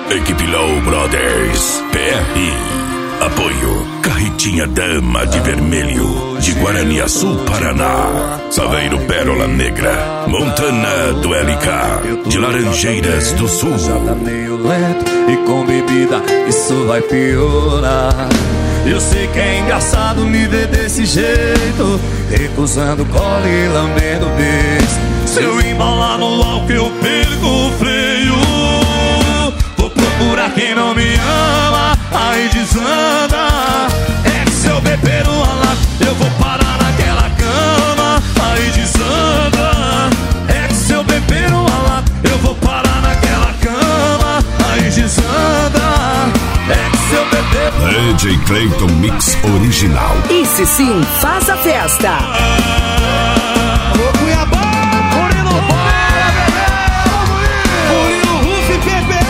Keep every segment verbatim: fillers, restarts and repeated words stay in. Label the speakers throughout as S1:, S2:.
S1: Equipe Low Brothers, P R. Apoio Carretinha Dama de Vermelho, de Guaraniaçu, Paraná. Saveiro Pérola Negra, Montana do L K, de Laranjeiras do Sul.
S2: Já tá meio lento e com bebida isso vai piorar. Eu sei que é engraçado me ver desse jeito, recusando cola e lambendo beijo. Se eu embalar no álcool eu perco o freio. Vou procurar quem não me ama, aí desanda. É que se eu beber uma lata eu vou parar naquela cama, aí desanda. É que se eu beber uma lata eu vou parar naquela cama, aí desanda. É que se eu beber...
S1: D J Clayton Mix Original.
S3: Esse sim faz a festa.
S4: Ô Cuiabá, Murilo Bora, bebê, Murilo Ruf e P P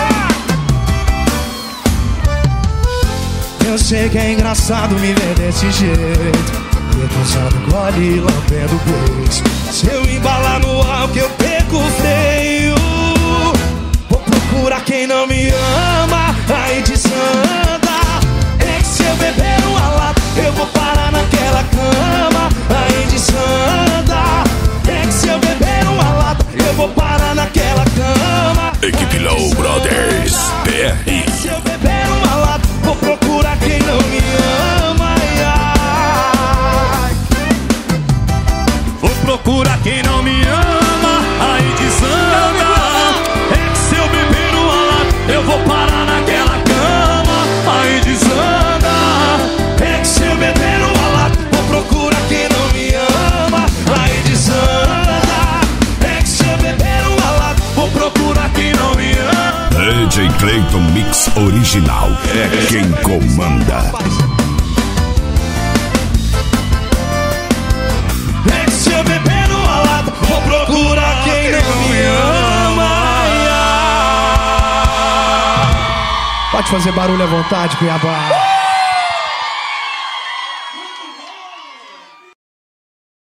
S4: A. Eu sei que é engraçado me ver desse jeito, recusando gole e lambendo beijo. Se eu embalar no álcool eu perco o freio. Vou procurar quem não me ama, aí desanda. É que se eu beber uma lata eu vou parar naquela cama, aí desanda. É que se eu beber uma lata eu vou parar naquela cama.
S1: Equipe Low Brothers, P R.
S4: Se eu beber uma lata vou procurar quem não me ama, ai, ai.
S2: Vou procurar quem não me ama, aí desanda. É que se eu beber uma lata eu vou parar naquela cama, aí desanda.
S4: É que se eu beber uma lata vou procurar quem não me ama, aí desanda. É que se eu beber uma lata vou procurar quem não me ama.
S1: D J Clayton Mix Original é quem comanda.
S4: É que se eu beber uma lata vou procurar quem não me ama, ai, ai. Pode fazer barulho à vontade, Cuiabá.